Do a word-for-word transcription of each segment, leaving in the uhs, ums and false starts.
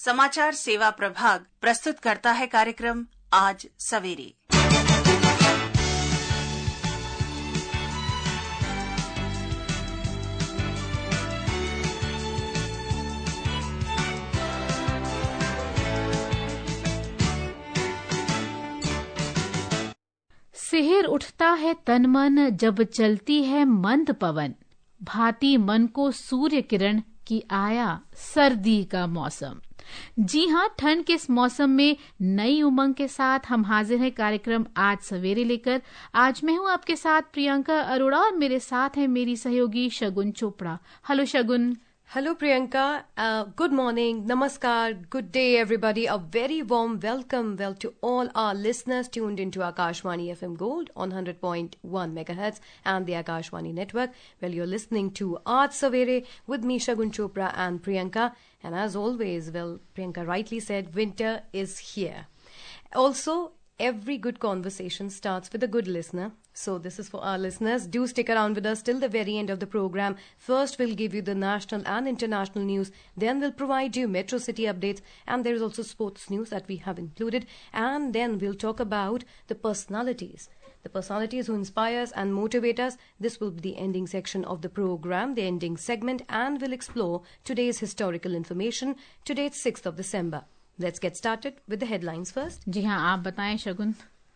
समाचार सेवा प्रभाग प्रस्तुत करता है कार्यक्रम आज सवेरे। सिहिर उठता है तन मन जब चलती है मंद पवन, भाती मन को सूर्य किरण की आया सर्दी का मौसम। जी हाँ, ठंड के इस मौसम में नई उमंग के साथ हम हाजिर हैं कार्यक्रम आज सवेरे लेकर। आज मैं हूँ आपके साथ प्रियंका अरोड़ा और मेरे साथ है मेरी सहयोगी Shagun Chopra. Hello Shagun. Hello Priyanka, uh, good morning, namaskar, good day everybody. A very warm welcome well to all our listeners tuned into Akashvani F M Gold on one hundred point one megahertz and the Akashvani network. Well, you're listening to Aaj Savere with me Shagun Chopra and Priyanka. And as always, well, Priyanka rightly said, winter is here. Also, every good conversation starts with a good listener. So this is for our listeners. Do stick around with us till the very end of the program. First, we'll give you the national and international news. Then we'll provide you metro city updates. And there is also sports news that we have included. And then we'll talk about the personalities. The personalities who inspire us and motivate us. This will be the ending section of the program, the ending segment. And we'll explore today's historical information. Today it's sixth of December. Let's get started with the headlines first. जी हाँ, आप बताएं शगुन।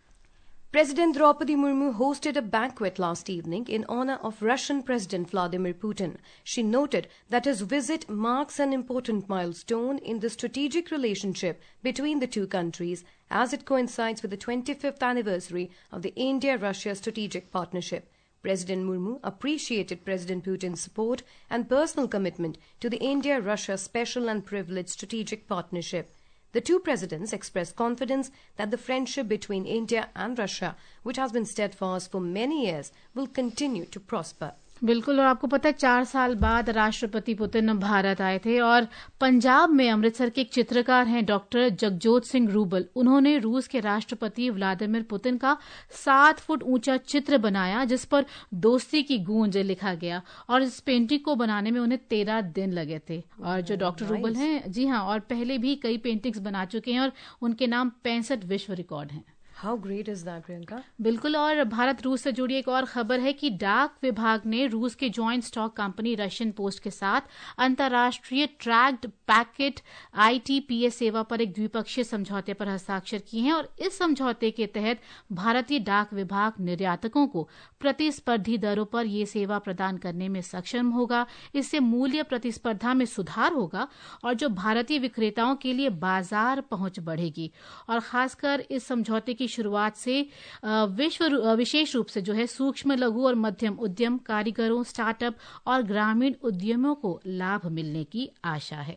President Draupadi Murmu hosted a banquet last evening in honor of Russian President Vladimir Putin. She noted that his visit marks an important milestone in the strategic relationship between the two countries as it coincides with the twenty-fifth anniversary of the India-Russia strategic partnership. President Murmu appreciated President Putin's support and personal commitment to the India-Russia special and privileged strategic partnership. The two presidents expressed confidence that the friendship between India and Russia, which has been steadfast for many years, will continue to prosper. बिल्कुल। और आपको पता है, चार साल बाद राष्ट्रपति Putin Bharat आए थे और पंजाब में अमृतसर के एक चित्रकार हैं डॉक्टर जगजोत सिंह रूबल। उन्होंने रूस के राष्ट्रपति व्लादिमीर पुतिन का सात फुट ऊंचा चित्र बनाया जिस पर दोस्ती की गूंज लिखा गया और इस पेंटिंग को बनाने में उन्हें तेरह दिन लगे थे। और जो डॉक्टर रूबल हैं, जी हाँ, और पहले भी कई पेंटिंग्स बना चुके हैं और उनके नाम पैंसठ विश्व रिकॉर्ड हैं। How great is that, Priyanka? बिल्कुल। और भारत रूस से जुड़ी एक और खबर है कि डाक विभाग ने रूस के joint stock company Russian post के साथ अंतर्राष्ट्रीय ट्रैक्ड पैकेट आईटीपीएस सेवा पर एक द्विपक्षीय समझौते पर हस्ताक्षर किए हैं। और इस समझौते के तहत भारतीय डाक विभाग निर्यातकों को प्रतिस्पर्धी दरों पर यह सेवा प्रदान करने में सक्षम होगा। इससे मूल्य प्रतिस्पर्धा में सुधार होगा और जो भारतीय विक्रेताओं के लिए बाजार पहुंच बढ़ेगी। और खासकर इस समझौते की शुरुआत से विश्व विशेष रूप से जो है सूक्ष्म लघु और मध्यम उद्यम, कारीगरों, स्टार्टअप और ग्रामीण उद्यमियों को लाभ मिलने की आशा है।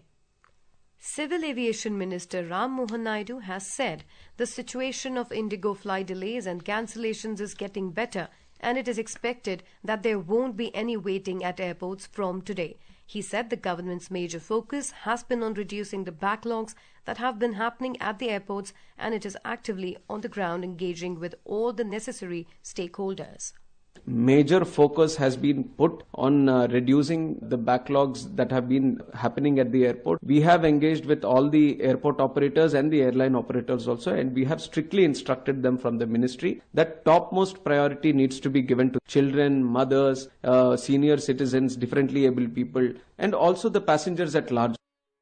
Civil Aviation Minister Ram Mohan Naidu has said the situation of Indigo flight delays and cancellations is getting better and it is expected that there won't be any waiting at airports from today. He said the government's major focus has been on reducing the backlogs that have been happening at the airports and it is actively on the ground engaging with all the necessary stakeholders. Major focus has been put on uh, reducing the backlogs that have been happening at the airport. We have engaged with all the airport operators and the airline operators also, and we have strictly instructed them from the ministry that topmost priority needs to be given to children, mothers, uh, senior citizens, differently able people, and also the passengers at large.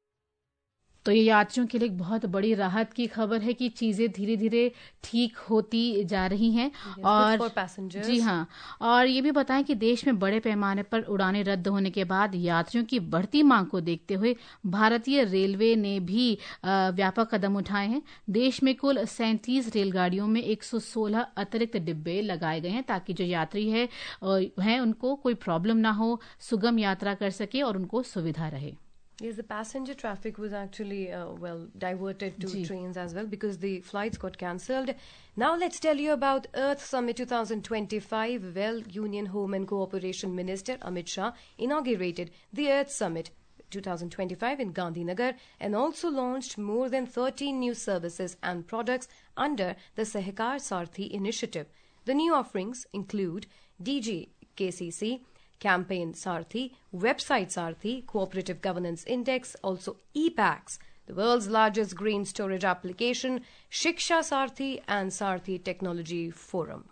तो ये यात्रियों के लिए एक बहुत बड़ी राहत की खबर है कि चीजें धीरे धीरे ठीक होती जा रही हैं। yes, और जी हाँ, और ये भी बताएं कि देश में बड़े पैमाने पर उड़ानें रद्द होने के बाद यात्रियों की बढ़ती मांग को देखते हुए भारतीय रेलवे ने भी व्यापक कदम उठाए हैं। देश में कुल सैंतीस रेलगाड़ियों में एक सौ सोलह अतिरिक्त डिब्बे लगाए गए हैं ताकि जो यात्री है हैं उनको कोई प्रॉब्लम ना हो, सुगम यात्रा कर सके और उनको सुविधा रहे। Yes, the passenger traffic was actually, uh, well, diverted to Gee. trains as well because the flights got cancelled. Now let's tell you about Earth Summit twenty twenty-five. Well, Union Home and Cooperation Minister Amit Shah inaugurated the Earth Summit twenty twenty-five in Gandhinagar and also launched more than thirteen new services and products under the Sehkar Sarthi initiative. The new offerings include D G K C C, Campaign Sarthi, Website Sarthi, Cooperative Governance Index, also e-PACS, the world's largest green storage application, Shiksha Sarthi and Sarthi Technology Forum.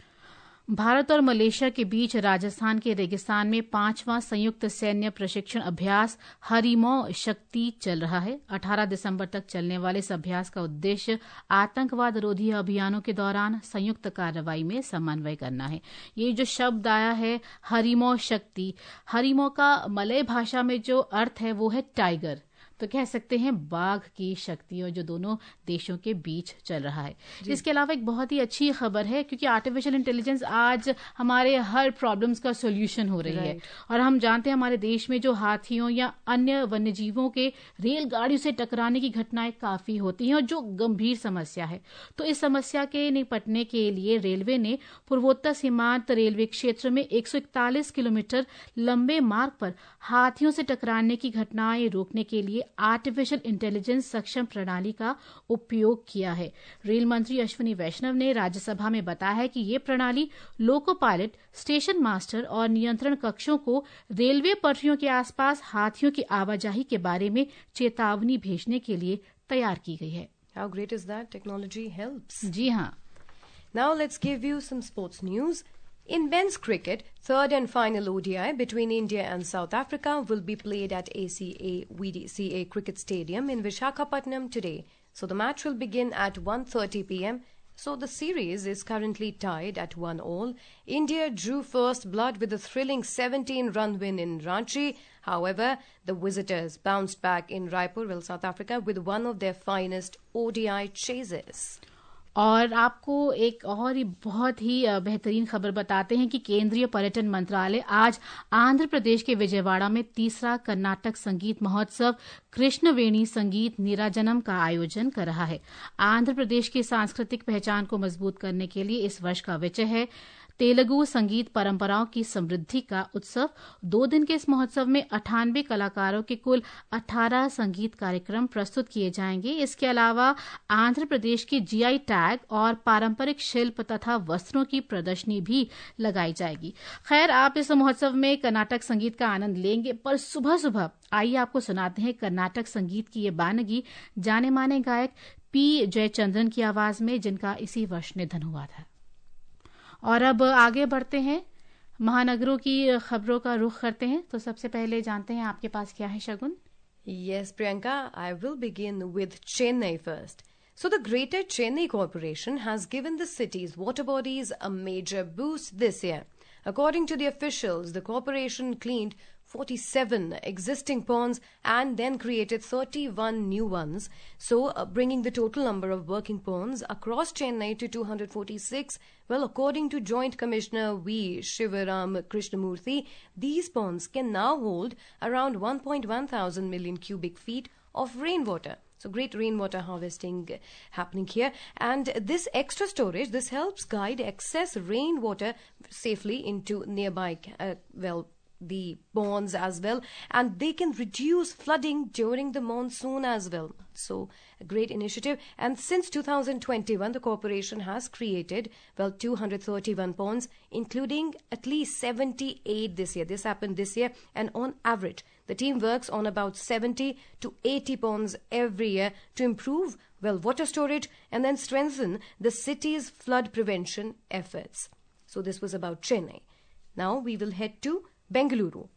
Bharat और Malaysia के बीच राजस्थान के रेगिस्तान में पांचवां संयुक्त सैन्य प्रशिक्षण अभ्यास हरिमौ शक्ति चल रहा है। अठारह दिसंबर तक चलने वाले इस अभ्यास का उद्देश्य आतंकवाद रोधी अभियानों के दौरान संयुक्त कार्रवाई में समन्वय करना है। ये जो शब्द आया है हरिमौ शक्ति, हरिमौ का मलय भाषा में जो अर्थ है वो है टाइगर, तो कह सकते हैं बाघ की शक्तियों जो दोनों देशों के बीच चल रहा है। इसके अलावा एक बहुत ही अच्छी खबर है क्योंकि आर्टिफिशियल इंटेलिजेंस आज हमारे हर प्रॉब्लम्स का सॉल्यूशन हो रही है और हम जानते हैं हमारे देश में जो हाथियों या अन्य वन्यजीवों के रेलगाड़ियों से टकराने की घटनाएं काफी होती हैं और जो गंभीर समस्या है। तो इस समस्या के निपटने के लिए रेलवे ने पूर्वोत्तर सीमांत रेलवे क्षेत्र में एक सौ इकतालीस किलोमीटर लंबे मार्ग पर हाथियों से टकराने की घटनाएं रोकने के लिए आर्टिफिशियल इंटेलिजेंस सक्षम प्रणाली का उपयोग किया है। रेल मंत्री अश्विनी वैष्णव ने राज्यसभा में बताया है कि ये प्रणाली लोको पायलट, स्टेशन मास्टर और नियंत्रण कक्षों को रेलवे पटरियों के आसपास हाथियों की आवाजाही के बारे में चेतावनी भेजने के लिए तैयार की गई है। How great is that? Technology helps. जी हाँ। Now let's give you some sports news. In men's cricket, third and final O D I between India and South Africa will be played at A C A V D C A Cricket Stadium in Visakhapatnam today. So the match will begin at one thirty p m So the series is currently tied at one all. India drew first blood with a thrilling seventeen run win in Ranchi. However, the visitors bounced back in Raipur, well, South Africa, with one of their finest O D I chases. और आपको एक और ही बहुत ही बेहतरीन खबर बताते हैं कि केंद्रीय पर्यटन मंत्रालय आज आंध्र प्रदेश के विजयवाड़ा में तीसरा कर्नाटक संगीत महोत्सव कृष्णवेणी संगीत नीराजनम का आयोजन कर रहा है। आंध्र प्रदेश की सांस्कृतिक पहचान को मजबूत करने के लिए इस वर्ष का विषय है तेलुगु संगीत परंपराओं की समृद्धि का उत्सव। दो दिन के इस महोत्सव में अट्ठानवे कलाकारों के कुल अठारह संगीत कार्यक्रम प्रस्तुत किए जाएंगे। इसके अलावा आंध्र प्रदेश की जीआई टैग और पारंपरिक शिल्प तथा वस्त्रों की प्रदर्शनी भी लगाई जाएगी। खैर, आप इस महोत्सव में कर्नाटक संगीत का आनंद लेंगे, पर सुबह सुबह आइए आपको सुनाते हैं कर्नाटक संगीत की ये बानगी जाने माने गायक पी जयचंद्रन की आवाज में, जिनका इसी वर्ष निधन हुआ था। और अब आगे बढ़ते हैं, महानगरों की खबरों का रुख करते हैं। तो सबसे पहले जानते हैं आपके पास क्या है शगुन? Yes, Priyanka, I will begin with Chennai first. So the Greater Chennai Corporation has given the city's water bodies a major boost this year. According to the officials, the corporation cleaned forty-seven existing ponds and then created thirty-one new ones, so uh, bringing the total number of working ponds across Chennai to two hundred forty-six. Well, according to Joint Commissioner V. Shivaram Krishnamurthy, these ponds can now hold around one point one thousand million cubic feet of rainwater. So great rainwater harvesting happening here. And this extra storage, this helps guide excess rainwater safely into nearby, uh, well, the ponds as well, and they can reduce flooding during the monsoon as well. So a great initiative. And since two thousand twenty-one, the corporation has created, well, two hundred thirty-one ponds, including at least seventy-eight this year. This happened this year, and on average, the team works on about seventy to eighty ponds every year to improve, well, water storage and then strengthen the city's flood prevention efforts. So this was about Chennai. Now we will head to Bengaluru.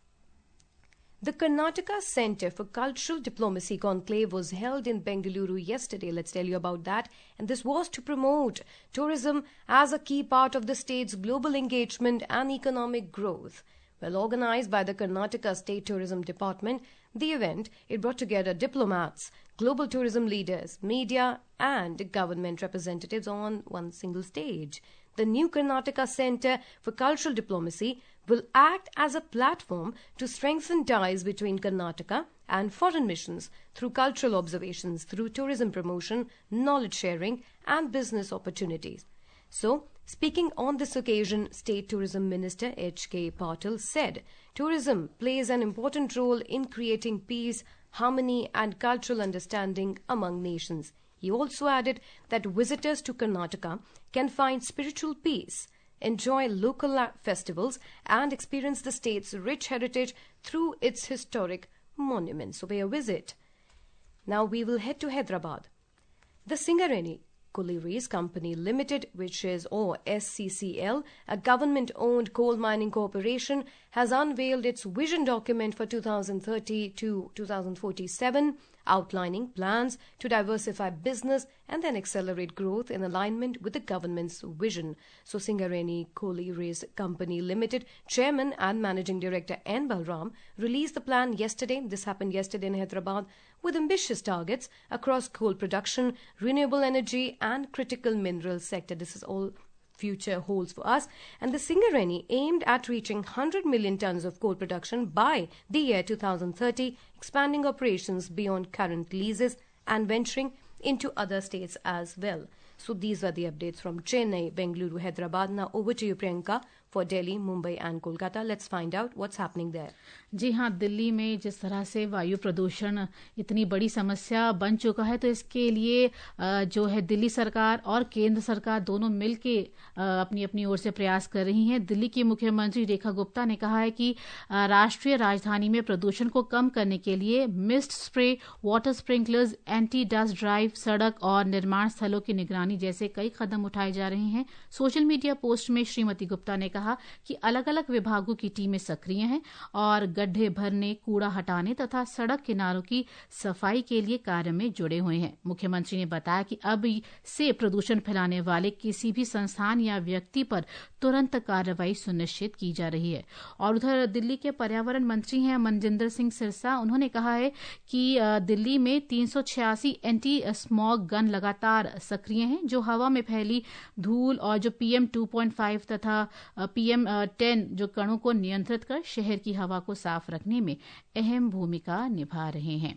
The Karnataka Centre for Cultural Diplomacy Conclave was held in Bengaluru yesterday. Let's tell you about that. And this was to promote tourism as a key part of the state's global engagement and economic growth. Well organized by the Karnataka State Tourism Department, the event, it brought together diplomats, global tourism leaders, media and government representatives on one single stage. The new Karnataka Centre for Cultural Diplomacy will act as a platform to strengthen ties between Karnataka and foreign missions through cultural observations, through tourism promotion, knowledge sharing and business opportunities. So, speaking on this occasion, State Tourism Minister H K Patil said, tourism plays an important role in creating peace, harmony and cultural understanding among nations. He also added that visitors to Karnataka can find spiritual peace, enjoy local festivals and experience the state's rich heritage through its historic monuments. So pay a visit. Now we will head to Hyderabad. The Singareni Collieries Company Limited, which is or S C C L, a government-owned coal mining corporation, has unveiled its vision document for two thousand thirty to two thousand forty-seven, outlining plans to diversify business and then accelerate growth in alignment with the government's vision. So Singareni Collieries Company Limited Chairman and Managing Director N. Balram released the plan yesterday. This happened yesterday in Hyderabad, with ambitious targets across coal production, renewable energy and critical mineral sector. This is all future holds for us. And the Singareni aimed at reaching one hundred million tons of coal production by the year two thousand thirty, expanding operations beyond current leases and venturing into other states as well. So these are the updates from Chennai, Bengaluru, Hyderabad. Now over to you, Priyanka, for Delhi, Mumbai and Kolkata. Let's find out what's happening there. जी हाँ, दिल्ली में जिस तरह से वायु प्रदूषण इतनी बड़ी समस्या बन चुका है, तो इसके लिए जो है दिल्ली सरकार और केंद्र सरकार दोनों मिलके अपनी अपनी ओर से प्रयास कर रही हैं। दिल्ली की मुख्यमंत्री रेखा गुप्ता ने कहा है कि राष्ट्रीय राजधानी में प्रदूषण को कम करने के लिए mist spray, water sprinklers, anti dust drive, सड़क और निर्माण स्थलों की निगरानी जैसे कई कदम उठाए जा रहे हैं। सोशल मीडिया पोस्ट में श्रीमती गुप्ता ने कहा कि अलग अलग विभागों की टीमें सक्रिय हैं और गड्ढे भरने, कूड़ा हटाने तथा सड़क किनारों की सफाई के लिए कार्य में जुड़े हुए हैं। मुख्यमंत्री ने बताया कि अब से प्रदूषण फैलाने वाले किसी भी संस्थान या व्यक्ति पर तुरंत कार्रवाई सुनिश्चित की जा रही है। और उधर दिल्ली के पर्यावरण मंत्री हैं मनजिंदर सिंह सिरसा। उन्होंने कहा है कि दिल्ली में तीन सौ छियासी एंटी स्मॉग गन लगातार सक्रिय हैं, जो हवा में फैली धूल और जो पीएम टू पॉइंट फाइव तथा पीएम टेन जो कणों को नियंत्रित कर शहर की हवा को साफ रखने में अहम भूमिका निभा रहे हैं।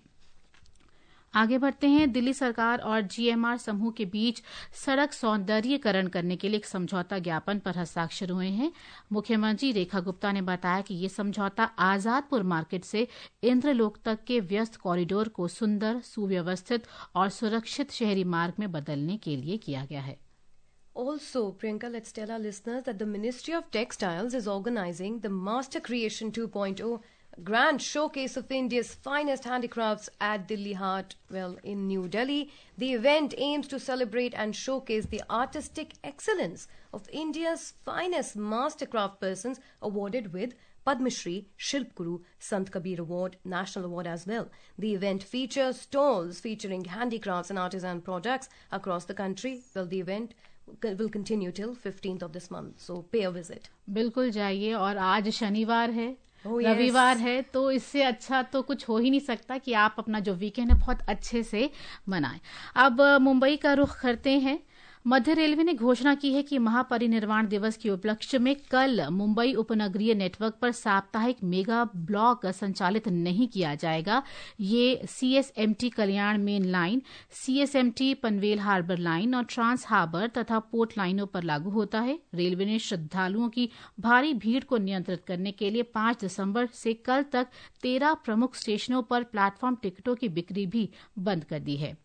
आगे बढ़ते हैं। दिल्ली सरकार और जीएमआर समूह के बीच सड़क सौंदर्यीकरण करने के लिए एक समझौता ज्ञापन पर हस्ताक्षर हुए हैं। मुख्यमंत्री रेखा गुप्ता ने बताया कि ये समझौता आजादपुर मार्केट से इंद्रलोक तक के व्यस्त कॉरिडोर को सुंदर, सुव्यवस्थित और सुरक्षित शहरी मार्ग में बदलने के लिए किया गया है। Also, Priyanka, let's tell our listeners that the Ministry of Textiles is organizing the Master Creation two point oh Grand Showcase of India's finest handicrafts at Delhi Heart, well, in New Delhi. The event aims to celebrate and showcase the artistic excellence of India's finest mastercraft persons awarded with Padma Shri, Shilp Guru, Sant Kabir Award, National Award as well. The event features stalls featuring handicrafts and artisan products across the country. Well, the event will continue till fifteenth of this month, so pay a visit. बिल्कुल जाइए। और आज शनिवार है, oh, yes. रविवार है, तो इससे अच्छा तो कुछ हो ही नहीं सकता कि आप अपना जो वीकेंड है बहुत अच्छे से मनाएं। अब मुंबई का रुख करते हैं। मध्य रेलवे ने घोषणा की है कि महापरिनिर्वाण दिवस के उपलक्ष्य में कल मुंबई उपनगरीय नेटवर्क पर साप्ताहिक मेगा ब्लॉक संचालित नहीं किया जाएगा। ये CSMT Kalyan main line, CSMT Panvel harbour line और ट्रांस हार्बर तथा पोर्ट लाइनों पर लागू होता है। रेलवे ने श्रद्धालुओं की भारी भीड़ को नियंत्रित करने के लिए पांच दिसंबर से कल तक तेरह प्रमुख स्टेशनों पर प्लेटफॉर्म टिकटों की बिक्री भी बंद कर दी है।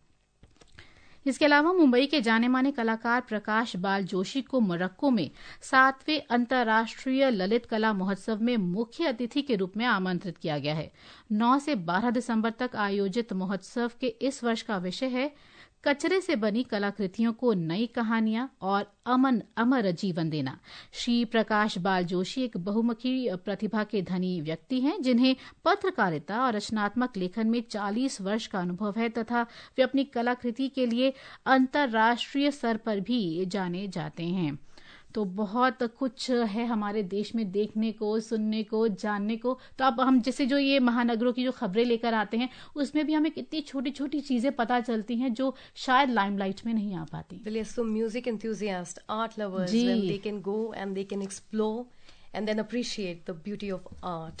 इसके अलावा मुंबई के जाने माने कलाकार प्रकाश बाल जोशी को मोरक्को में सातवें अंतर्राष्ट्रीय ललित कला महोत्सव में मुख्य अतिथि के रूप में आमंत्रित किया गया है। नौ से बारह दिसंबर तक आयोजित महोत्सव के इस वर्ष का विषय है कचरे से बनी कलाकृतियों को नई कहानियां और अमन अमर जीवन देना। श्री प्रकाश बाल जोशी एक बहुमुखी प्रतिभा के धनी व्यक्ति हैं, जिन्हें पत्रकारिता और रचनात्मक लेखन में चालीस वर्ष का अनुभव है तथा वे अपनी कलाकृति के लिए अंतर्राष्ट्रीय स्तर पर भी जाने जाते हैं। तो बहुत कुछ है हमारे देश में देखने को, सुनने को, जानने को। तो अब हम जैसे जो ये महानगरों की जो खबरें लेकर आते हैं, उसमें भी हमें कितनी छोटी छोटी चीजें पता चलती हैं जो शायद लाइमलाइट में नहीं आ पाती। Well, yes, so music enthusiasts, art lovers, when they can go and they can explore and then appreciate the beauty of art.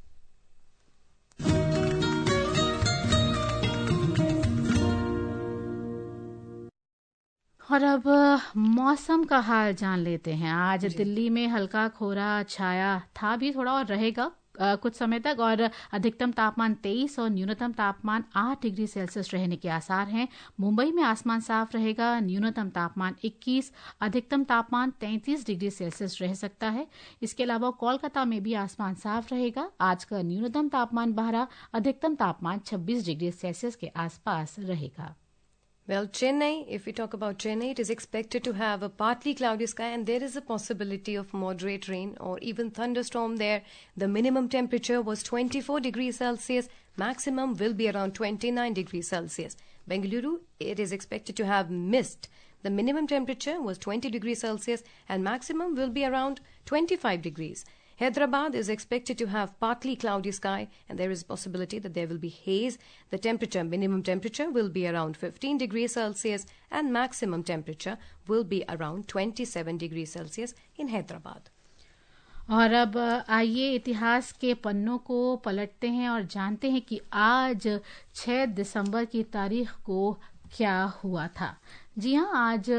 और अब मौसम का हाल जान लेते हैं। आज दिल्ली में हल्का कोहरा छाया था भी थोड़ा और रहेगा। कुछ समय तक, और अधिकतम तापमान तेईस और न्यूनतम तापमान आठ डिग्री सेल्सियस रहने के आसार हैं। मुंबई में आसमान साफ रहेगा, न्यूनतम तापमान इक्कीस, अधिकतम तापमान तैंतीस डिग्री सेल्सियस रह सकता है। इसके अलावा कोलकाता में भी आसमान साफ रहेगा। आज का न्यूनतम तापमान बारह, अधिकतम तापमान छब्बीस डिग्री सेल्सियस के आसपास रहेगा। Well, Chennai, if we talk about Chennai, it is expected to have a partly cloudy sky and there is a possibility of moderate rain or even thunderstorm there. The minimum temperature was twenty-four degrees Celsius. Maximum will be around twenty-nine degrees Celsius. Bengaluru, it is expected to have mist. The minimum temperature was twenty degrees Celsius and maximum will be around twenty-five degrees. Hyderabad is expected to have partly cloudy sky and there is a possibility that there will be haze. The temperature, minimum temperature will be around fifteen degrees Celsius and maximum temperature will be around twenty-seven degrees Celsius in Hyderabad. और अब आइए इतिहास के पन्नों को पलटते हैं और जानते हैं कि आज छह दिसंबर की तारीख को क्या हुआ था। जी हाँ, आज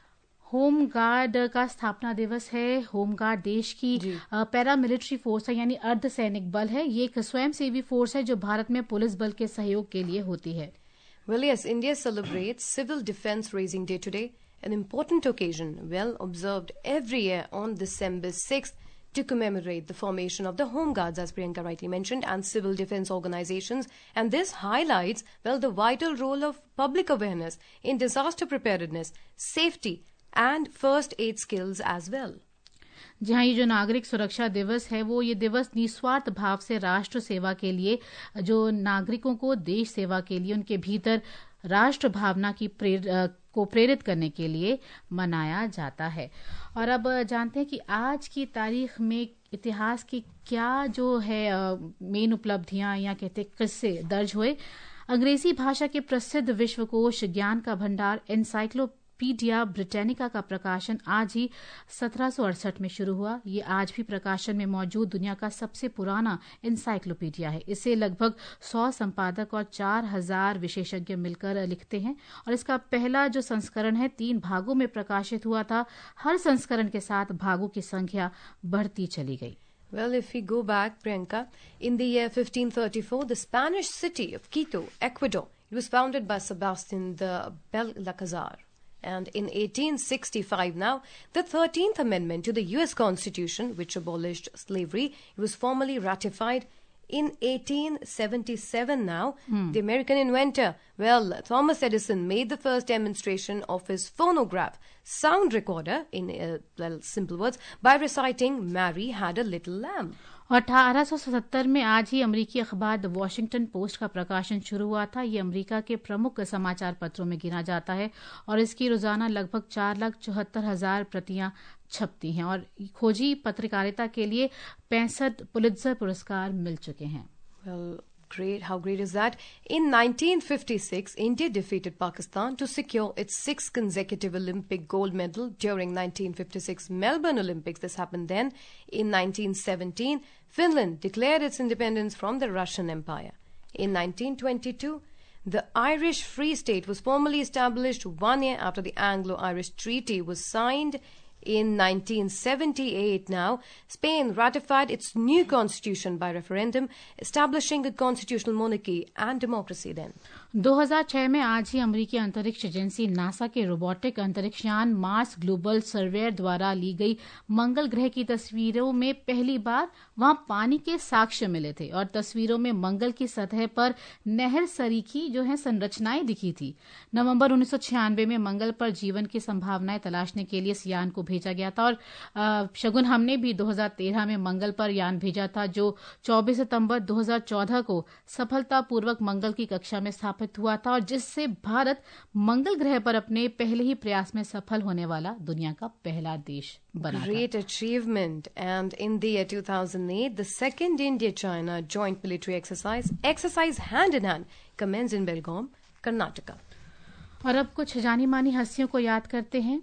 होम गार्ड का स्थापना दिवस है। होम गार्ड देश की पैरामिलिट्री फोर्स है, यानी अर्ध सैनिक बल है। ये एक स्वयंसेवी फोर्स है जो भारत में पुलिस बल के सहयोग के लिए होती है। Well, yes, India celebrates Civil Defence Raising Day today, an important occasion well observed every year on December sixth to commemorate the formation of the Home Guards, as Priyanka rightly mentioned, and civil defence organizations. And this highlights, well, the vital role of public awareness in disaster preparedness, safety, and first aid skills as well. जहाँ ये जो नागरिक सुरक्षा दिवस है, वो ये दिवस निस्वार्थ भाव से राष्ट्र सेवा के लिए, जो नागरिकों को देश सेवा के लिए उनके भीतर राष्ट्र भावना की प्रेर, को प्रेरित करने के लिए मनाया जाता है। और अब जानते हैं कि आज की तारीख में इतिहास की क्या जो है मेन उपलब्धियां या कहते किस्से दर्ज हुए। अंग्रेजी भाषा के प्रसिद्ध विश्वकोश ज्ञान का भंडार एनसाइक्लोपीडिया ब्रिटानिका का प्रकाशन आज ही सत्रह सौ अड़सठ में शुरू हुआ। ये आज भी प्रकाशन में मौजूद दुनिया का सबसे पुराना एनसाइक्लोपीडिया है। इसे लगभग सौ संपादक और चार हजार विशेषज्ञ मिलकर लिखते हैं और इसका पहला जो संस्करण है तीन भागों में प्रकाशित हुआ था। हर संस्करण के साथ भागों की संख्या बढ़ती चली गई। Well, if we go back, Priyanka, in the year fifteen thirty-four, the Spanish city of Quito, Ecuador, it was founded by Sebastian de Belalcázar. And in eighteen sixty-five now, the thirteenth Amendment to the U S Constitution, which abolished slavery, it was formally ratified. In eighteen seventy-seven now, hmm. the American inventor, well, Thomas Edison made the first demonstration of his phonograph sound recorder, in uh, well, simple words, by reciting Mary Had a Little Lamb. और अठारह सौ सतहत्तर में आज ही अमेरिकी अखबार the Washington post का प्रकाशन शुरू हुआ था। ये अमेरिका के प्रमुख समाचार पत्रों में गिना जाता है और इसकी रोजाना लगभग चार लाख चौहत्तर हजार प्रतियां छपती हैं और खोजी पत्रकारिता के लिए पैंसठ पुलित्जर पुरस्कार मिल चुके हैं। Well, great. How great is that? In nineteen fifty-six, India defeated Pakistan to secure its sixth consecutive Olympic gold medal during nineteen fifty-six Melbourne Olympics. This happened then. In nineteen seventeen, Finland declared its independence from the Russian Empire. In nineteen twenty-two, the Irish Free State was formally established one year after the Anglo-Irish Treaty was signed. In nineteen seventy-eight now, Spain ratified its new constitution by referendum, establishing a constitutional monarchy and democracy then. दो हज़ार छह में आज ही अमेरिकी अंतरिक्ष agency NASA के robotic अंतरिक्षयान मार्स ग्लोबल सर्वेयर द्वारा ली गई मंगल ग्रह की तस्वीरों में पहली बार वहां पानी के साक्ष्य मिले थे और तस्वीरों में मंगल की सतह पर नहर सरीखी जो है संरचनाएं दिखी थी। नवंबर उन्नीस सौ छियानवे में मंगल पर जीवन की संभावनाएं तलाशने के लिए इस यान को भेजा गया था और आ, शगुन हमने भी दो हज़ार तेरह में मंगल पर यान भेजा था जो चौबीस सितंबर दो हज़ार चौदह को सफलतापूर्वक मंगल की कक्षा में स्थापित हुआ था और जिससे भारत मंगल ग्रह पर अपने पहले ही प्रयास में सफल होने वाला दुनिया का पहला देश बना। Great achievement. And in the year two thousand eight, the second India-China joint military exercise, exercise hand in hand, commenced in Belgaum, Karnataka. और अब कुछ जानी मानी हस्तियों को याद करते हैं।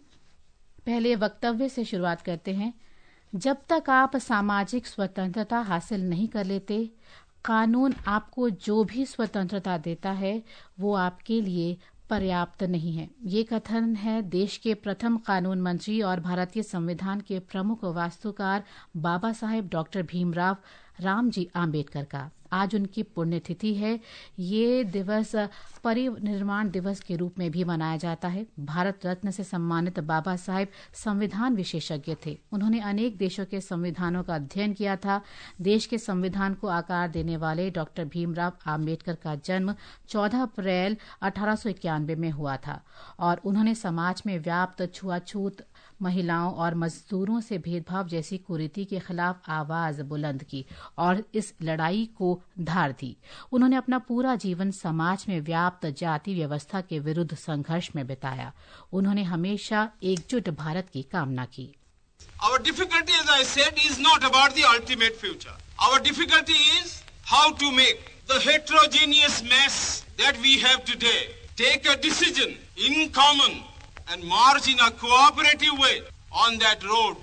पहले वक्तव्य से शुरुआत करते हैं। जब तक आप सामाजिक स्वतंत्रता हासिल नहीं कर लेते, कानून आपको जो भी स्वतंत्रता देता है वो आपके लिए पर्याप्त नहीं है। ये कथन है देश के प्रथम कानून मंत्री और भारतीय संविधान के प्रमुख वास्तुकार बाबा साहेब डॉक्टर भीमराव रामजी आम्बेडकर का। आज उनकी पुण्यतिथि है। ये दिवस परिनिर्वाण दिवस के रूप में भी मनाया जाता है। भारत रत्न से सम्मानित बाबा साहेब संविधान विशेषज्ञ थे। उन्होंने अनेक देशों के संविधानों का अध्ययन किया था। देश के संविधान को आकार देने वाले डॉक्टर भीमराव आम्बेडकर का जन्म चौदह अप्रैल अठारह सौ इक्यानवे में हुआ था और उन्होंने समाज में व्याप्त छुआछूत, महिलाओं और मजदूरों से भेदभाव जैसी कुरीति के खिलाफ आवाज बुलंद की और इस लड़ाई को धार दी। उन्होंने अपना पूरा जीवन समाज में व्याप्त जाति व्यवस्था के विरुद्ध संघर्ष में बिताया। उन्होंने हमेशा एकजुट भारत की कामना की। Our difficulty, as I said, is not about the ultimate future. Our difficulty is how to make the heterogeneous mess that we have today take a decision in common and march in a cooperative way on that road.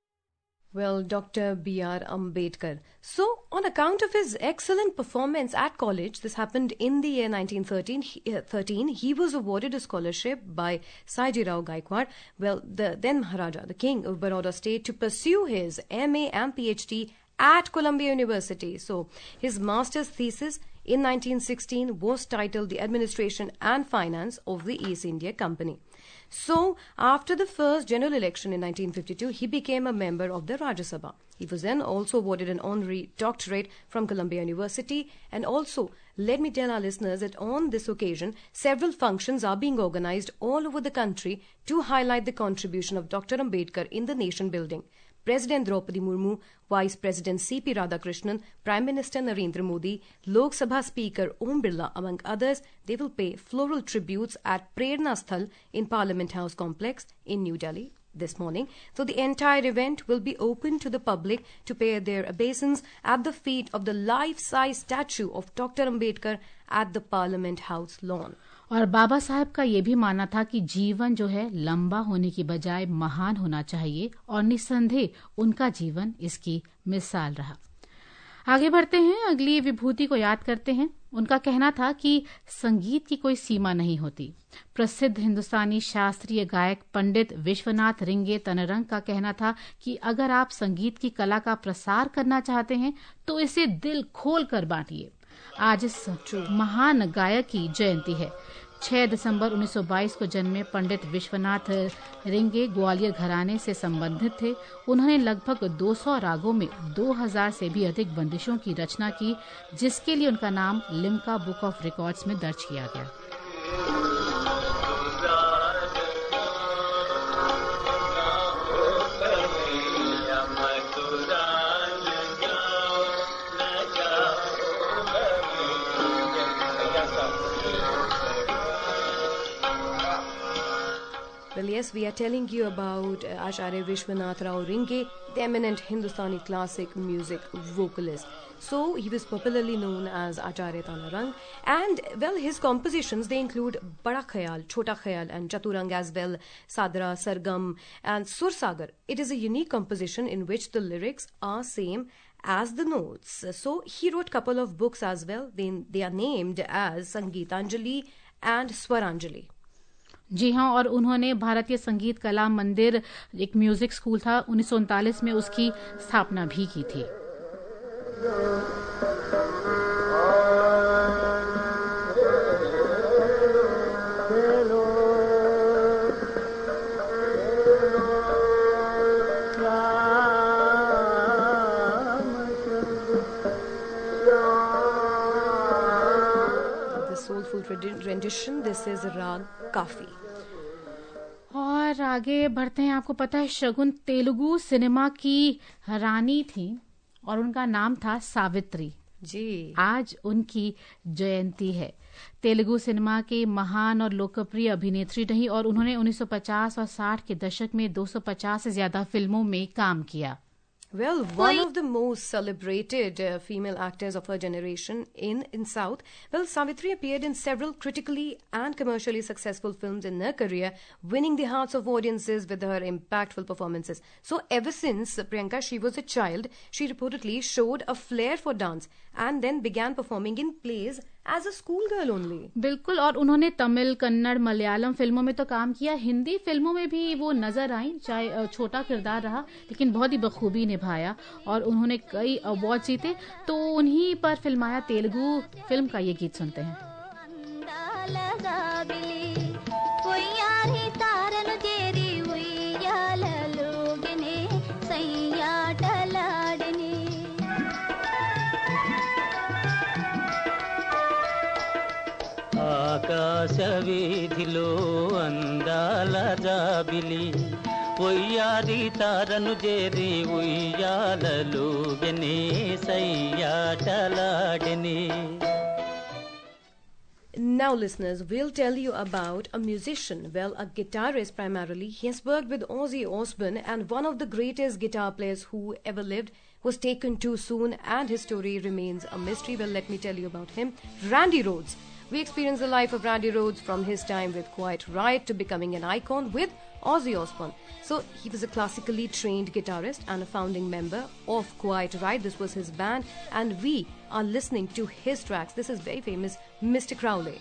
Well, Doctor B R Ambedkar. So, on account of his excellent performance at college, this happened in the year nineteen thirteen, he, uh, thirteen, he was awarded a scholarship by Saiji Rao Gaikwad, well, the then Maharaja, the King of Baroda State, to pursue his M A and P H D at Columbia University. So, his master's thesis in nineteen sixteen was titled The Administration and Finance of the East India Company. So, after the first general election in nineteen fifty-two, he became a member of the Rajya Sabha. He was then also awarded an honorary doctorate from Columbia University. And also, let me tell our listeners that on this occasion, several functions are being organized all over the country to highlight the contribution of Doctor Ambedkar in the nation building. President Draupadi Murmu, Vice President C P Radhakrishnan, Prime Minister Narendra Modi, Lok Sabha Speaker Om Birla, among others, they will pay floral tributes at Prerna Sthal in Parliament House Complex in New Delhi this morning. So the entire event will be open to the public to pay their obeisance at the feet of the life-size statue of Doctor Ambedkar at the Parliament House lawn. और बाबा साहब का ये भी मानना था कि जीवन जो है लंबा होने की बजाय महान होना चाहिए और निस्संदेह उनका जीवन इसकी मिसाल रहा। आगे बढ़ते हैं, अगली विभूति को याद करते हैं। उनका कहना था कि संगीत की कोई सीमा नहीं होती। प्रसिद्ध हिंदुस्तानी शास्त्रीय गायक पंडित विश्वनाथ रिंगे तनरंग का कहना था कि अगर आप संगीत की कला का प्रसार करना चाहते हैं तो इसे दिल खोल कर बांटिए। आज इस महान गायक की जयंती है। छह दिसंबर उन्नीस सौ बाईस को जन्मे पंडित विश्वनाथ रिंगे ग्वालियर घराने से संबंधित थे। उन्होंने लगभग दो सौ रागों में दो हज़ार से भी अधिक बंदिशों की रचना की, जिसके लिए उनका नाम लिम्का बुक ऑफ रिकॉर्ड्स में दर्ज किया गया। Well, yes, we are telling you about uh, Acharya Vishwanath Rao Ringe, the eminent Hindustani classic music vocalist. So, he was popularly known as Acharya Tanarang. And, well, his compositions, they include Bada Khayal, Chota Khayal and Chaturang as well, Sadra, Sargam and Sursagar. It is a unique composition in which the lyrics are same as the notes. So, he wrote a couple of books as well. They, they are named as Sangeetanjali and Swaranjali. जी हाँ, और उन्होंने भारतीय संगीत कला मंदिर, एक music school था, उन्नीस सौ उनतालीस में उसकी स्थापना भी की थी। rendition, this is Rag Kafi. और आगे बढ़ते हैं। आपको पता है शगुन तेलुगु सिनेमा की रानी थी और उनका नाम था सावित्री जी। आज उनकी जयंती है। तेलुगु सिनेमा के महान और लोकप्रिय अभिनेत्री रही और उन्होंने उन्नीस सौ पचास और साठ के दशक में दो सौ पचास से ज्यादा फिल्मों में काम किया। Well, one of the most celebrated uh, female actors of her generation in, in South, well, Savitri appeared in several critically and commercially successful films in her career, winning the hearts of audiences with her impactful performances. So, ever since, uh, Priyanka, she was a child, she reportedly showed a flair for dance and then began performing in plays as a schoolgirl only. बिल्कुल, और उन्होंने तमिल, कन्नड़, मलयालम फिल्मों में तो काम किया, हिंदी फिल्मों में भी वो नजर आई, चाहे छोटा किरदार रहा लेकिन बहुत ही बखूबी निभाया और उन्होंने कई अवार्ड जीते। तो उन्हीं पर फिल्माया तेलुगु फिल्म का ये गीत सुनते हैं। ఆకాశవీధిలో అందాల జాబిలి ఒయ్యారి తారను చేరి ఉయ్యాలలోగనే సయ్యాటలాడనే. Now listeners, we'll tell you about a musician, well a guitarist primarily. He has worked with Ozzy Osbourne, and one of the greatest guitar players who ever lived was taken too soon and his story remains a mystery. Well, let me tell you about him. Randy Rhoads. We experience the life of Randy Rhoads from his time with Quiet Riot to becoming an icon with Ozzy Osbourne. So he was a classically trained guitarist and a founding member of Quiet Riot. This was his band, and we are listening to his tracks. This is very famous, Mister Crowley.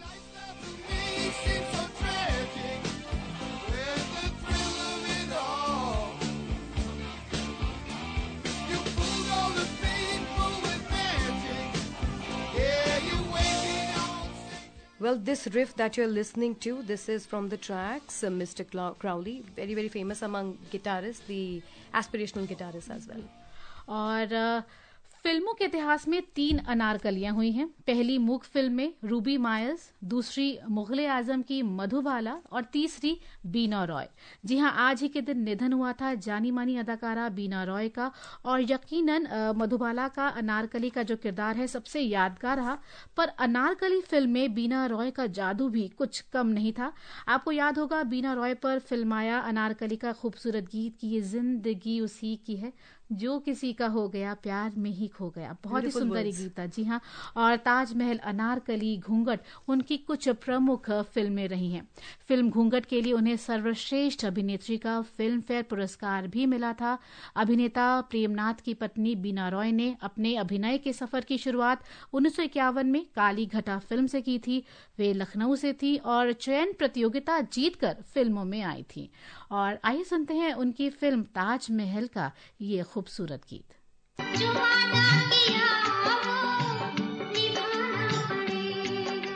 Well, this riff that you're listening to, this is from the tracks uh, Mister Crowley, very very famous among guitarists, the aspirational guitarists as well. और uh, फिल्मों के इतिहास में तीन अनारकलियां हुई हैं। पहली मूक फिल्म में रूबी मायर्स, दूसरी मुगले आजम की मधुबाला और तीसरी बीना रॉय। जी हां, आज ही के दिन निधन हुआ था जानी मानी अदाकारा बीना रॉय का, और यकीनन मधुबाला का अनारकली का जो किरदार है सबसे यादगार रहा। पर अनारकली फिल्म में बीना रॉय का जादू भी कुछ कम नहीं था। आपको याद होगा बीना रॉय पर फिल्माया अनारकली का खूबसूरत गीत कि ये जिंदगी उसी की है जो किसी का हो गया प्यार में ही खो गया। बहुत ही सुंदर गीत था। जी हाँ, और ताजमहल, अनारकली, घूंघट उनकी कुछ प्रमुख फिल्में रही हैं। फिल्म घूंघट के लिए उन्हें सर्वश्रेष्ठ अभिनेत्री का फिल्म फेयर पुरस्कार भी मिला था। अभिनेता प्रेमनाथ की पत्नी बीना रॉय ने अपने अभिनय के सफर की शुरुआत उन्नीस सौ इक्यावन में काली घटा फिल्म से की थी। वे लखनऊ से थी और चयन प्रतियोगिता जीतकर फिल्मों में आई थी। और आइए सुनते हैं उनकी फिल्म ताजमहल का ये खूबसूरत गीत। जो वादा किया वो निभाना पड़ेगा,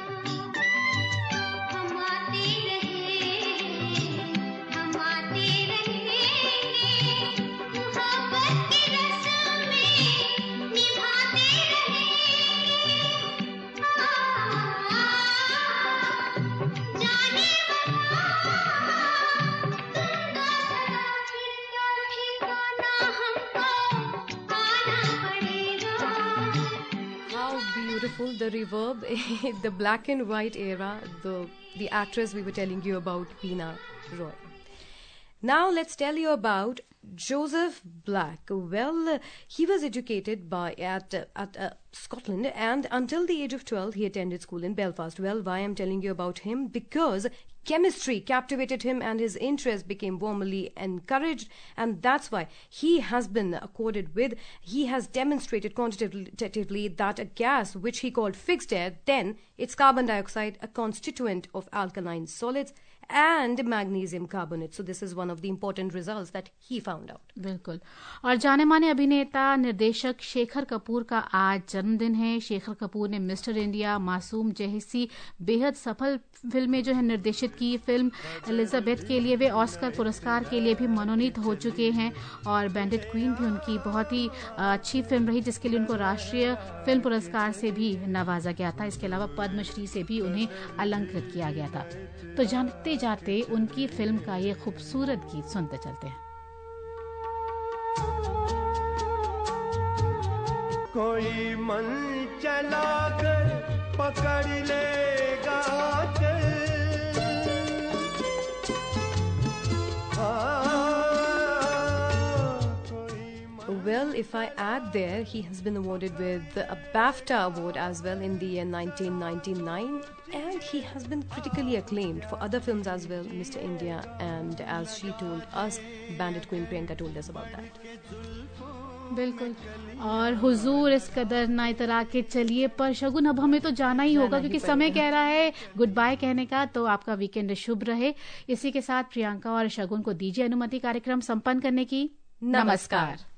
हम आते रहे हम आते रहेंगे, मोहब्बत की रस्में निभाते रहेंगे। जाने beautiful, the reverb, the black and white era, the the actress we were telling you about, Beena Roy. Now let's tell you about Joseph Black. Well, uh, he was educated by at uh, at uh, Scotland, and until the age of twelve he attended school in Belfast. Well, why I'm telling you about him? Because chemistry captivated him and his interest became warmly encouraged, and that's why he has been accorded with, he has demonstrated quantitatively that a gas which he called fixed air, then it's carbon dioxide, a constituent of alkaline solids, and magnesium carbonate. So this is one of the important results that he found out. बिल्कुल। और जाने माने अभिनेता निर्देशक शेखर कपूर का आज जन्मदिन है। शेखर कपूर ने मिस्टर इंडिया, मासूम जैसी बेहद सफल फिल्में जो है निर्देशित की। फिल्म एलिजाबेथ के लिए वे ऑस्कर पुरस्कार के लिए भी मनोनीत हो चुके हैं, और बैंडिट क्वीन भी उनकी बहुत ही अच्छी फिल्म रही जिसके लिए उनको राष्ट्रीय फिल्म पुरस्कार से भी नवाजा गया था। इसके अलावा पद्मश्री से भी उन्हें अलंकृत किया गया था। तो जानते जाते उनकी फिल्म का ये खूबसूरत गीत सुनते चलते हैं। कोई मन चला कर पकड़ लेगा चल, Well, if I add there, he has been awarded with a BAFTA award as well in the year nineteen ninety-nine, and he has been critically acclaimed for other films as well, Mister India, and as she told us, Bandit Queen Priyanka told us about that. बिल्कुल। और हुजूर इस कदर ना इतरा के चलिए, पर शगुन अब हमें तो जाना ही होगा क्योंकि समय कह रहा है गुड बाय कहने का। तो आपका वीकेंड शुभ रहे। इसी के साथ प्रियंका और शगुन को दीजिए अनुमति कार्यक्रम संपन्न करने की। नमस्कार।